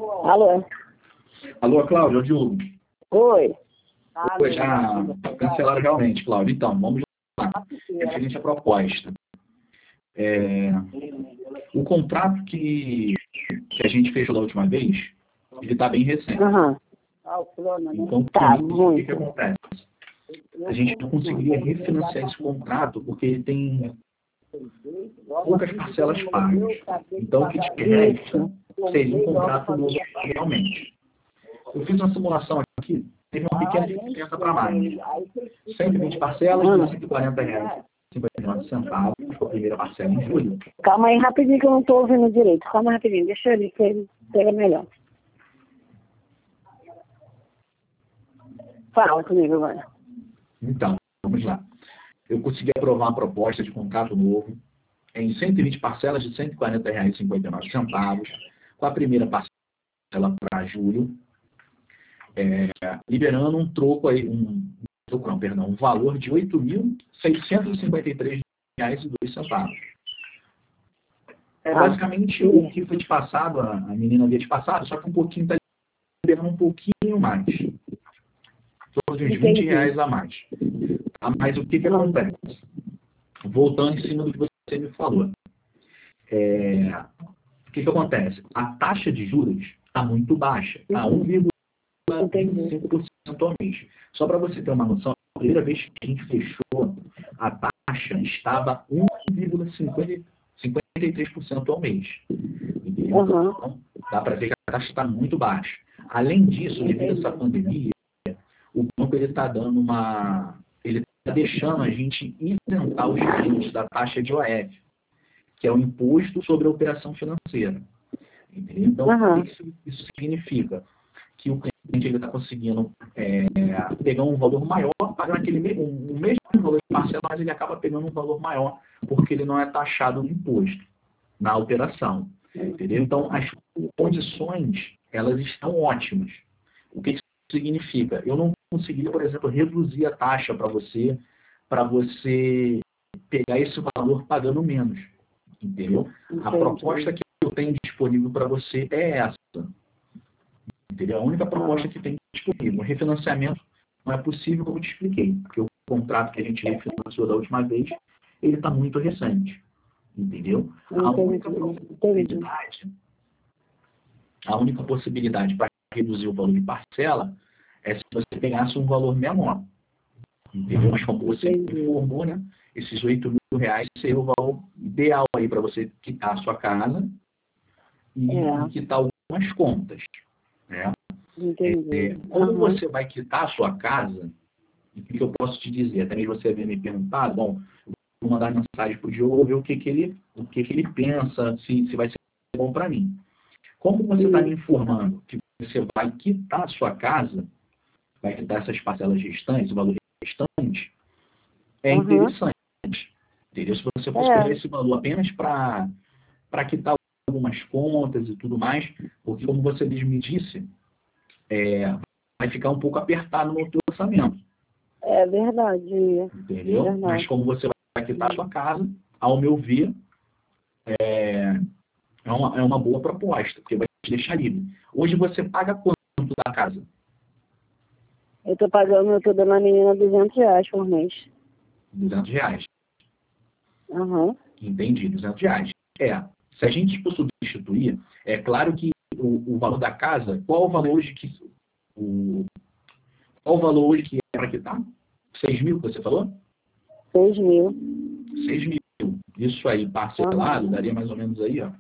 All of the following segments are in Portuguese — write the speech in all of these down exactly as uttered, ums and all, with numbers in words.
Alô? Alô, Cláudio, é o Diogo. Oi. Oi, já cancelaram realmente, Cláudio. Então, vamos lá. Referente à proposta. É, o contrato que, que a gente fechou da última vez, ele está bem recente. Uhum. Então, Tá, com isso, o que, muito. que acontece? A gente não conseguiria refinanciar esse contrato porque ele tem poucas parcelas pagas. Então, o que te resta seria um contrato novo realmente. Eu fiz uma simulação aqui, teve uma pequena diferença para mais. cento e vinte parcelas de cento e quarenta reais e cinquenta e nove centavos, a primeira parcela em julho. Calma aí rapidinho que eu não estou ouvindo direito. Calma rapidinho, deixa eu ir que ele pega melhor. Fala comigo agora. Então, vamos lá. Eu consegui aprovar uma proposta de contrato novo em cento e vinte parcelas de cento e quarenta reais e cinquenta e nove centavos, com a primeira parcela para julho, é, liberando um troco aí, um, troco não, perdão, um valor de oito mil seiscentos e cinquenta e três reais e dois centavos. É basicamente o que foi te passado, a, a menina havia te passado, só que um pouquinho está liberando um pouquinho mais. Uns vinte reais a mais. Tá? Mas o que, que acontece? Voltando em cima do que você me falou. É, o que, que acontece? A taxa de juros está muito baixa, está um vírgula vinte e cinco por cento ao mês. Só para você ter uma noção, a primeira vez que a gente fechou, a taxa estava um vírgula cinquenta e três por cento ao mês. Entendeu? Uhum. Então, dá para ver que a taxa está muito baixa. Além disso, devido a essa pandemia, o banco está dando uma... Ele está deixando a gente isentar os clientes da taxa de O F, que é o Imposto sobre a Operação Financeira. Entendeu? Então, Uhum. o que isso, isso significa? Que o cliente está conseguindo é, pegar um valor maior, pagando aquele mesmo, o mesmo valor de parcela, mas ele acaba pegando um valor maior, porque ele não é taxado no imposto, na operação. Entendeu? Então, as condições, elas estão ótimas. O que isso significa? Eu não consegui, por exemplo, reduzir a taxa para você, para você pegar esse valor pagando menos. Entendeu? A proposta que eu tenho disponível para você é essa. Entendeu? A única proposta que tem disponível. O refinanciamento não é possível, como eu te expliquei, porque o contrato que a gente refinanciou da última vez, ele está muito recente. Entendeu? A única possibilidade, a única possibilidade para reduzir o valor de parcela é se você pegasse um valor menor. Entendeu? Mas como você informou, né? Esses oito mil reais seria o valor ideal aí para você quitar a sua casa e, É. e quitar algumas contas. Né? Entendi. É, como Uhum. você vai quitar a sua casa, o que eu posso te dizer? Até mesmo você havia me perguntado, bom, eu vou mandar mensagem para o Diogo, ver o que, que, ele, o que, que ele pensa, se, se vai ser bom para mim. Como você está me informando que você vai quitar a sua casa, vai quitar essas parcelas restantes, o valor restante, é Uhum. interessante. Entendeu? Se você fosse É. pegar esse valor apenas para quitar algumas contas e tudo mais, porque como você mesmo me disse, é, vai ficar um pouco apertado no teu orçamento. É verdade. Entendeu? Verdade. Mas como você vai quitar a sua casa, ao meu ver, é, é, uma, é uma boa proposta, porque vai te deixar livre. Hoje você paga quanto da casa? Eu tô pagando, eu tô dando a menina duzentos reais por mês. duzentos reais. Uhum. Entendi, duzentos reais. É, se a gente for substituir, é claro que o, o valor da casa, qual o valor hoje que o, qual o valor hoje que é para quitar? seis mil que você falou? seis mil. seis mil. Isso aí, parcelado, Uhum. daria mais ou menos aí, ó.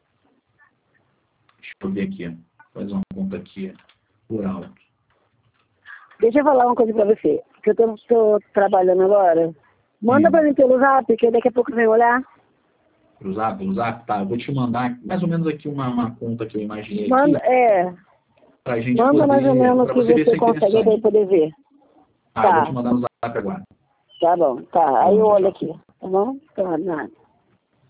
Deixa eu ver aqui, ó. Fazer uma conta aqui por alto. Deixa eu falar uma coisa pra você, que eu tô, tô trabalhando agora. Manda Sim. pra mim pelo zap, que daqui a pouco eu venho olhar. Pro zap, pro zap, tá. Eu vou te mandar mais ou menos aqui uma, uma conta que eu imaginei Manda, aqui, é, pra gente manda poder, mais ou menos o pra que você ver se você é consegue aí pra eu interessante. poder ver. Tá, eu vou Tá, te mandar no zap agora. tá bom, tá. Tá Aí bom, eu tchau, olho tchau. aqui, tá bom? Tá, nada.